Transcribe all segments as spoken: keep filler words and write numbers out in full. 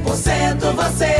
por cento você.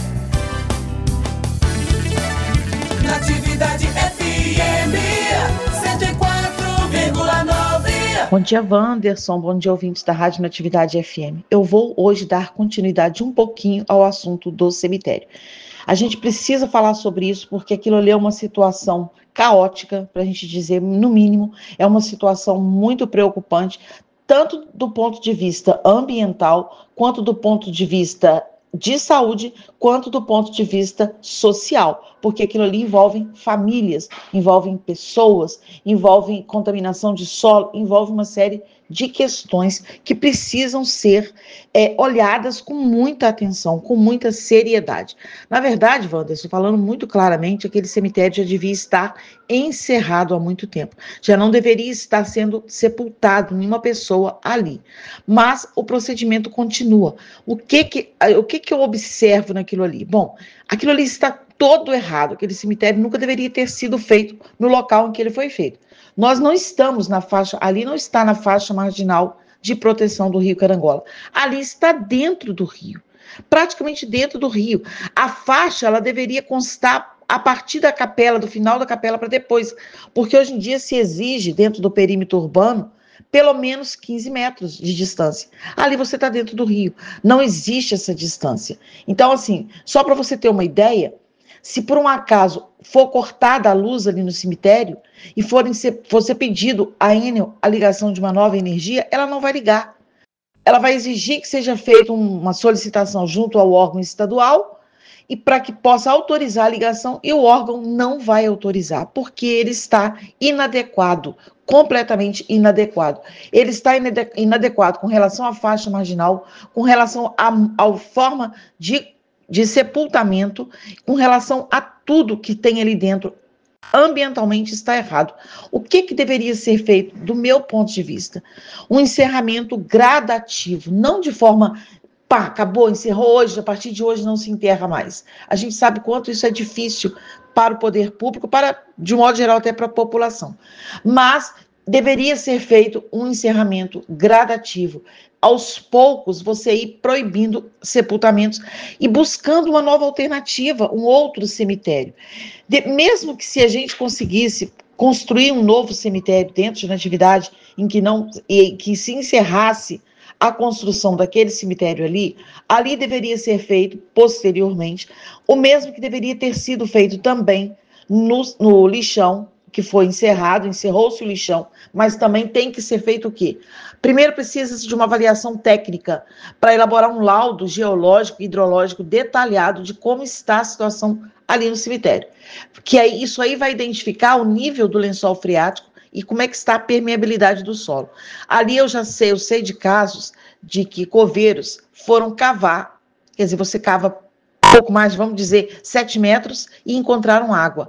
Natividade F M cento e quatro vírgula nove. Bom dia, Wanderson. Bom dia, ouvintes da Rádio Natividade F M. Eu vou hoje dar continuidade um pouquinho ao assunto do cemitério. A gente precisa falar sobre isso porque aquilo ali é uma situação caótica, para a gente dizer, no mínimo, é uma situação muito preocupante, tanto do ponto de vista ambiental, quanto do ponto de vista de saúde, quanto do ponto de vista social, porque aquilo ali envolve famílias, envolve pessoas, envolve contaminação de solo, envolve uma série de questões que precisam ser é, olhadas com muita atenção, com muita seriedade. Na verdade, Wanderson, falando muito claramente, aquele cemitério já devia estar encerrado há muito tempo, já não deveria estar sendo sepultado nenhuma pessoa ali, mas o procedimento continua. O que que, o que que eu observo naquilo ali? Bom, aquilo ali está todo errado, aquele cemitério nunca deveria ter sido feito no local em que ele foi feito. Nós não estamos na faixa, ali não está na faixa marginal de proteção do Rio Carangola. Ali está dentro do rio, praticamente dentro do rio. A faixa, ela deveria constar a partir da capela, do final da capela para depois, porque hoje em dia se exige, dentro do perímetro urbano, pelo menos quinze metros de distância. Ali você está dentro do rio, não existe essa distância. Então, assim, só para você ter uma ideia, se por um acaso for cortada a luz ali no cemitério e forem ser, for ser pedido a Enel a ligação de uma nova energia, ela não vai ligar. Ela vai exigir que seja feita uma solicitação junto ao órgão estadual e para que possa autorizar a ligação, e o órgão não vai autorizar, porque ele está inadequado, completamente inadequado. Ele está inadequado com relação à faixa marginal, com relação à, à forma de de sepultamento, com relação a tudo que tem ali dentro, ambientalmente está errado. O que que deveria ser feito, do meu ponto de vista? Um encerramento gradativo, não de forma, pá, acabou, encerrou hoje, a partir de hoje não se enterra mais. A gente sabe quanto isso é difícil para o poder público, para, de um modo geral, até para a população. Mas deveria ser feito um encerramento gradativo. Aos poucos, você ir proibindo sepultamentos e buscando uma nova alternativa, um outro cemitério. De, mesmo que se a gente conseguisse construir um novo cemitério dentro de Natividade, em que, não, em que se encerrasse a construção daquele cemitério ali, ali deveria ser feito, posteriormente, o mesmo que deveria ter sido feito também no, no lixão, que foi encerrado, encerrou-se o lixão, mas também tem que ser feito o quê? Primeiro precisa-se de uma avaliação técnica para elaborar um laudo geológico e hidrológico detalhado de como está a situação ali no cemitério. Que aí, isso aí vai identificar o nível do lençol freático e como é que está a permeabilidade do solo. Ali eu já sei, eu sei de casos de que coveiros foram cavar, quer dizer, você cava pouco mais, vamos dizer, sete metros e encontraram água.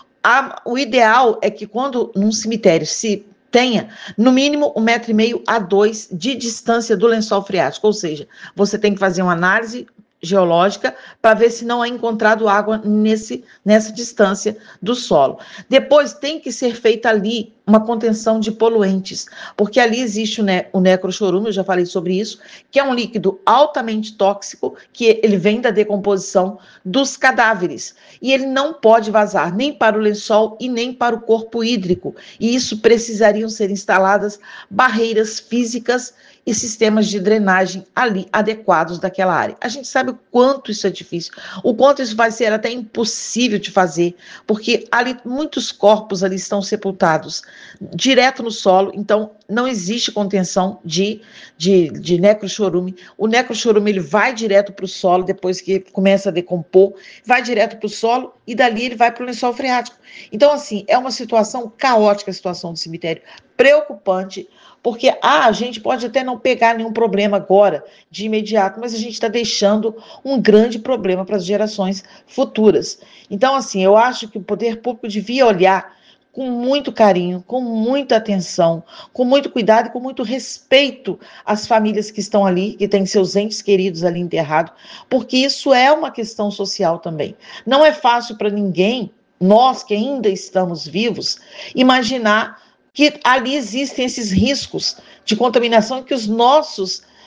A, o ideal é que quando num cemitério se tenha, no mínimo, um metro e meio a dois de distância do lençol freático, ou seja, você tem que fazer uma análise geológica para ver se não é encontrado água nesse, nessa distância do solo. Depois tem que ser feita ali uma contenção de poluentes, porque ali existe o, ne o necrochorume, eu já falei sobre isso, que é um líquido altamente tóxico, que ele vem da decomposição dos cadáveres, e ele não pode vazar nem para o lençol e nem para o corpo hídrico, e isso precisariam ser instaladas barreiras físicas e sistemas de drenagem ali adequados daquela área. A gente sabe o quanto isso é difícil, o quanto isso vai ser até impossível de fazer, porque ali muitos corpos ali estão sepultados direto no solo, então não existe contenção de, de, de necrochorume. O necrochorume ele vai direto para o solo, depois que começa a decompor, vai direto para o solo e dali ele vai para o lençol freático. Então, assim, é uma situação caótica a situação do cemitério, preocupante, porque ah, a gente pode até não pegar nenhum problema agora, de imediato, mas a gente está deixando um grande problema para as gerações futuras. Então, assim, eu acho que o poder público devia olhar com muito carinho, com muita atenção, com muito cuidado e com muito respeito às famílias que estão ali, que têm seus entes queridos ali enterrados, porque isso é uma questão social também. Não é fácil para ninguém, nós que ainda estamos vivos, imaginar que ali existem esses riscos de contaminação que os nossos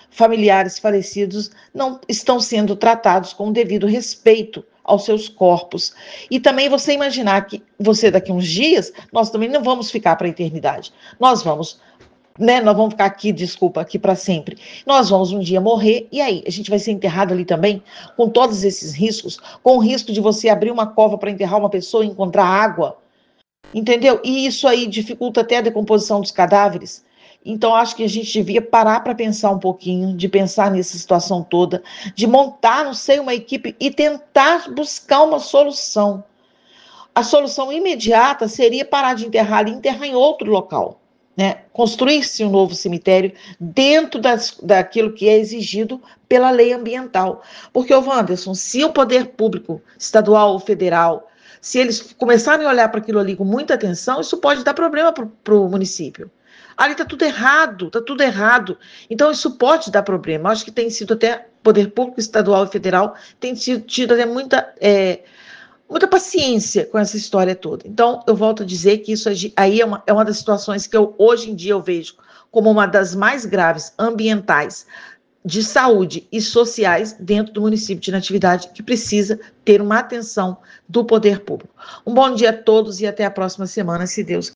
familiares falecidos não estão sendo tratados com o devido respeito aos seus corpos. E também você imaginar que você daqui a uns dias, nós também não vamos ficar para a eternidade. Nós vamos, né, nós vamos ficar aqui, desculpa, aqui para sempre. Nós vamos um dia morrer, e aí? A gente vai ser enterrado ali também, com todos esses riscos, com o risco de você abrir uma cova para enterrar uma pessoa e encontrar água, entendeu? E isso aí dificulta até a decomposição dos cadáveres. Então, acho que a gente devia parar para pensar um pouquinho, de pensar nessa situação toda, de montar, não sei, uma equipe e tentar buscar uma solução. A solução imediata seria parar de enterrar ali e enterrar em outro local, né? Construir-se um novo cemitério dentro das, daquilo que é exigido pela lei ambiental. Porque, ô Wanderson, se o poder público, estadual ou federal, se eles começarem a olhar para aquilo ali com muita atenção, isso pode dar problema para o município. Ali está tudo errado, está tudo errado. Então, isso pode dar problema. Acho que tem sido até, poder público, estadual e federal, tem tido, tido até muita, é, muita paciência com essa história toda. Então, eu volto a dizer que isso aí é uma, é uma das situações que eu, hoje em dia eu vejo como uma das mais graves ambientais, de saúde e sociais dentro do município de Natividade, que precisa ter uma atenção do poder público. Um bom dia a todos e até a próxima semana, se Deus quiser.